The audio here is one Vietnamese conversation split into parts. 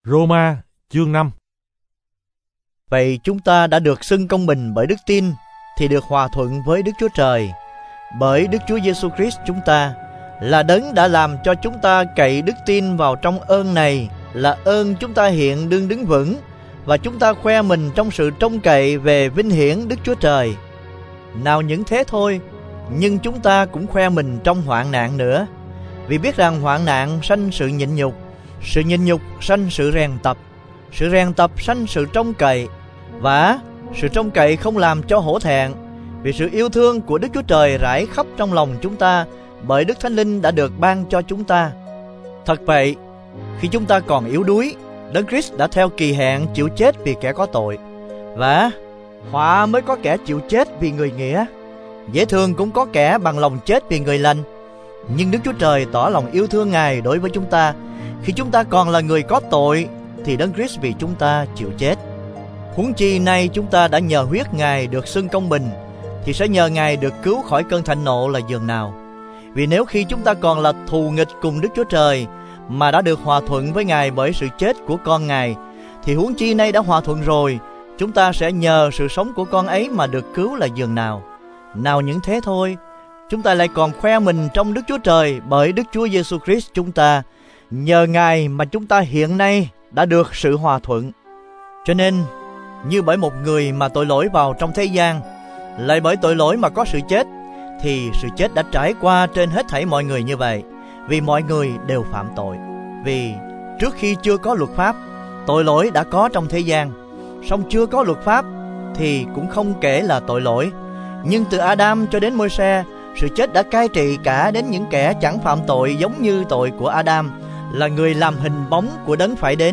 Roma chương 5. Vậy chúng ta đã được xưng công bình bởi đức tin thì được hòa thuận với Đức Chúa Trời bởi Đức Chúa Giêsu Christ chúng ta, là đấng đã làm cho chúng ta cậy đức tin vào trong ơn này, là ơn chúng ta hiện đương đứng vững, và chúng ta khoe mình trong sự trông cậy về vinh hiển Đức Chúa Trời. Nào những thế thôi, nhưng chúng ta cũng khoe mình trong hoạn nạn nữa, vì biết rằng hoạn nạn sanh sự nhịn nhục, sự nhịn nhục sanh sự rèn tập, sự rèn tập sanh sự trông cậy, và sự trông cậy không làm cho hổ thẹn, vì sự yêu thương của Đức Chúa Trời rải khắp trong lòng chúng ta bởi Đức Thánh Linh đã được ban cho chúng ta. Thật vậy, khi chúng ta còn yếu đuối, Đấng Christ đã theo kỳ hạn chịu chết vì kẻ có tội, và họa mới có kẻ chịu chết vì người nghĩa. Dễ thương cũng có kẻ bằng lòng chết vì người lành. Nhưng Đức Chúa Trời tỏ lòng yêu thương Ngài đối với chúng ta, khi chúng ta còn là người có tội thì Đấng Christ vì chúng ta chịu chết. Huống chi nay chúng ta đã nhờ huyết Ngài được xưng công bình, thì sẽ nhờ Ngài được cứu khỏi cơn thạnh nộ là dường nào. Vì nếu khi chúng ta còn là thù nghịch cùng Đức Chúa Trời mà đã được hòa thuận với Ngài bởi sự chết của con Ngài, thì huống chi nay đã hòa thuận rồi, chúng ta sẽ nhờ sự sống của con ấy mà được cứu là dường nào. Nào những thế thôi, chúng ta lại còn khoe mình trong Đức Chúa Trời bởi Đức Chúa Giêsu Christ chúng ta. Nhờ Ngài mà chúng ta hiện nay đã được sự hòa thuận. Cho nên, như bởi một người mà tội lỗi vào trong thế gian, lại bởi tội lỗi mà có sự chết, thì sự chết đã trải qua trên hết thảy mọi người như vậy, vì mọi người đều phạm tội. Vì trước khi chưa có luật pháp, tội lỗi đã có trong thế gian, song chưa có luật pháp thì cũng không kể là tội lỗi. Nhưng từ Adam cho đến Môi-se, sự chết đã cai trị cả đến những kẻ chẳng phạm tội giống như tội của Adam, là người làm hình bóng của đấng phải đến.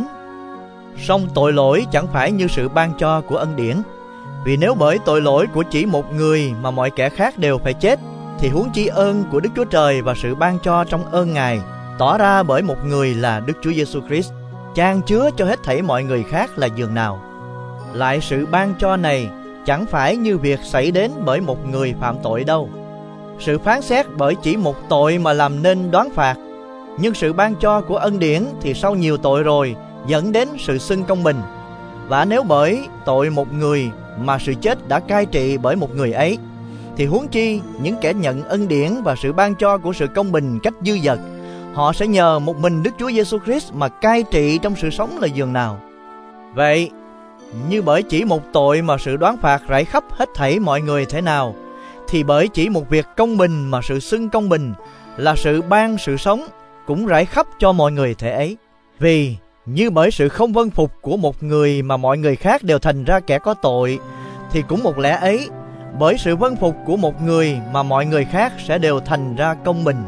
Song tội lỗi chẳng phải như sự ban cho của ân điển. Vì nếu bởi tội lỗi của chỉ một người mà mọi kẻ khác đều phải chết, thì huống chi ơn của Đức Chúa Trời và sự ban cho trong ơn Ngài tỏ ra bởi một người là Đức Chúa Giêsu Christ, chan chứa cho hết thảy mọi người khác là dường nào. Lại sự ban cho này chẳng phải như việc xảy đến bởi một người phạm tội đâu. Sự phán xét bởi chỉ một tội mà làm nên đoán phạt, nhưng sự ban cho của ân điển thì sau nhiều tội rồi dẫn đến sự xưng công bình. Và nếu bởi tội một người mà sự chết đã cai trị bởi một người ấy, thì huống chi những kẻ nhận ân điển và sự ban cho của sự công bình cách dư dật, họ sẽ nhờ một mình Đức Chúa Giêsu Christ mà cai trị trong sự sống là dường nào. Vậy, như bởi chỉ một tội mà sự đoán phạt rải khắp hết thảy mọi người thế nào, thì bởi chỉ một việc công bình mà sự xưng công bình là sự ban sự sống cũng rải khắp cho mọi người thế ấy. Vì như bởi sự không vâng phục của một người mà mọi người khác đều thành ra kẻ có tội, thì cũng một lẽ ấy, bởi sự vâng phục của một người mà mọi người khác sẽ đều thành ra công bình.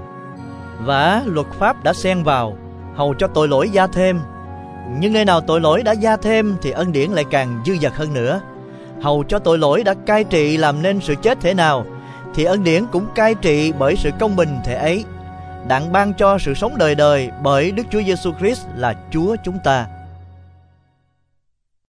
Và luật pháp đã xen vào, hầu cho tội lỗi gia thêm. Nhưng nơi nào tội lỗi đã gia thêm thì ân điển lại càng dư dật hơn nữa. Hầu cho tội lỗi đã cai trị làm nên sự chết thế nào, thì ân điển cũng cai trị bởi sự công bình thế ấy, đặng ban cho sự sống đời đời bởi Đức Chúa Giêsu Christ là Chúa chúng ta.